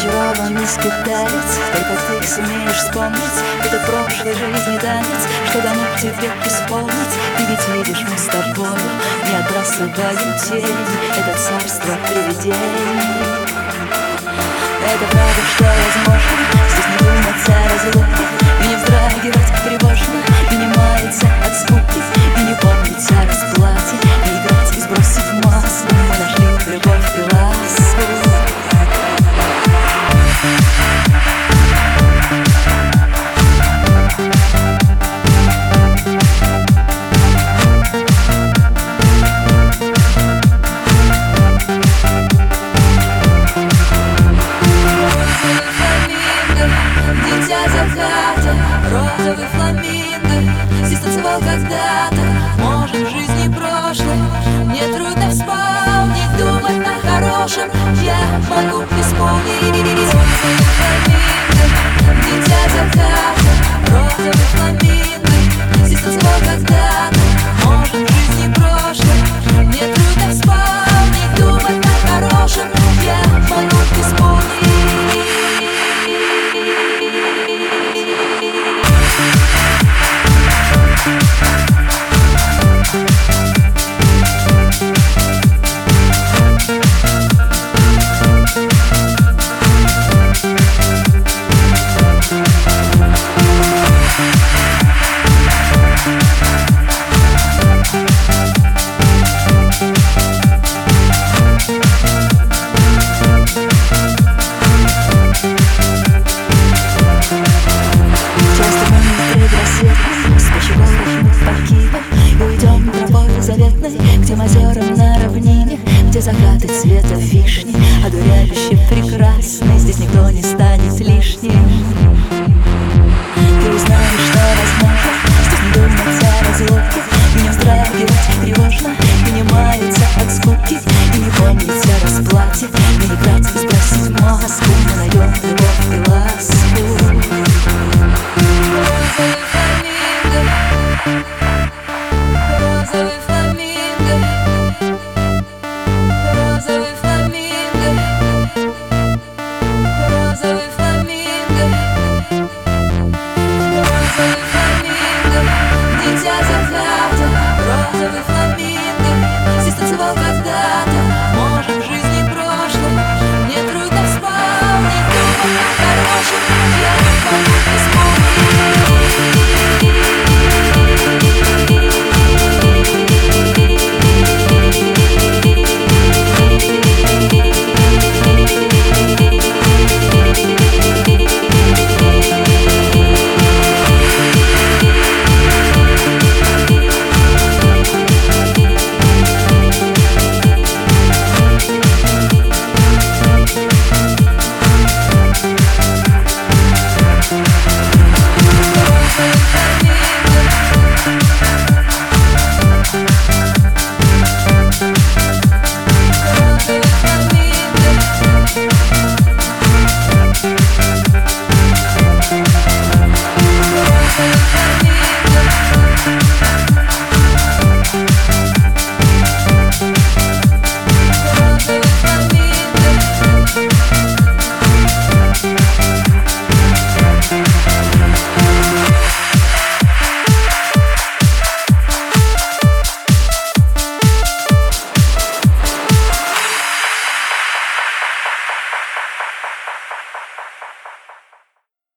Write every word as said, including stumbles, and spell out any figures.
Зачарованный скиталец, только ты сумеешь вспомнить этот прошлой жизни танец, что дано тебе исполнить. Ты ведь видишь, мы с тобой не отбрасываем тень, это царство привидений. Это правда, что возможно, здесь не думать о разлуке, и не вздрагивать тревожно, и не маяться от скуки, и не помнить о расплате, и играть и сбросив маску. Мы нашли любовь и ласку. Розовый фламинго здесь танцевал когда-то. Может, в жизни прошлой мне трудно вспомнить, думать о хорошем я могу исполнить.